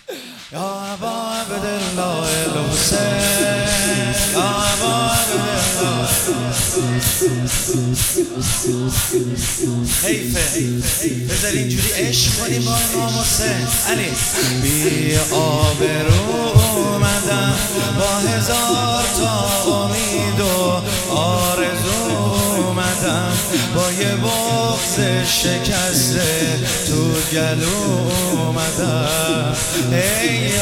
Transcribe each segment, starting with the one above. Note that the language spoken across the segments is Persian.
یا ابا عبدالله الحسین، یا ابا عبدالله. حیفه بذار اینجوری عشق کنیم با امام حسین علی. بی آبرو اومدم با هزار تا امید و آرزو اومدم، با یه بغض شکسته تو گلو اومدم. ای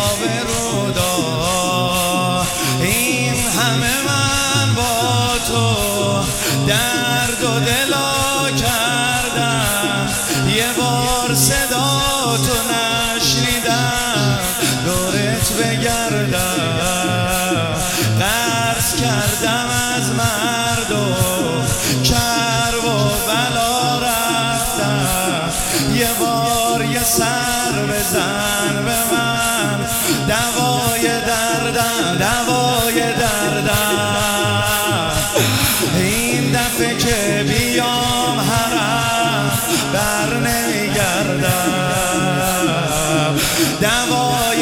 آبرودار این همه من با تو درد و دلا کردم، یه بار صدا تو نشنیدم دورت بگردم. قرض کردم از مردم کرب و بلا رفتم، یه بار یه سر بزن به من، دوای دردم دوای دردم. این دفعه که بیام حرم بر نمیگردم، دوای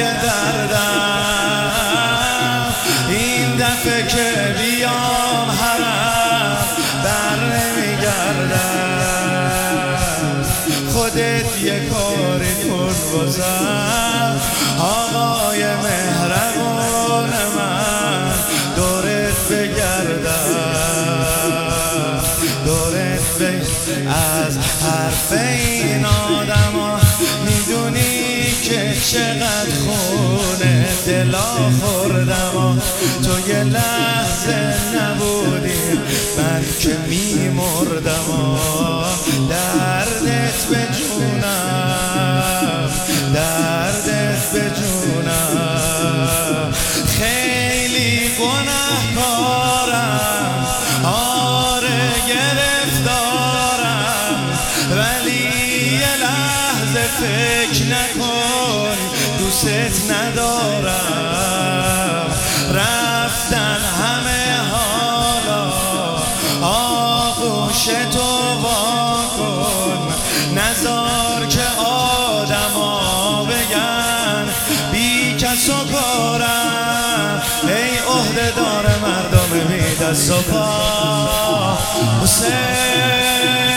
دردم. این دفعه که بیام حرم بر نمیگردم. خودت یه کاری کن بازم آقای مهربون من، دورت بگردم دورت از حرف این آدم ها میدونی که چقدر خونه دلا خوردم. تو یه لحظه نبودی من که میمردم، دردت به جونم دردت به جونم. خیلی گناهکارم آره گرفتارم، ولی یه لحظه فکر نکن دوست ندارم. رفتن همه حالا آغوش تو واکن، نذار که آدما بگن بی کس و کارم. ای عهده دار مردم بی دست و پا حسین.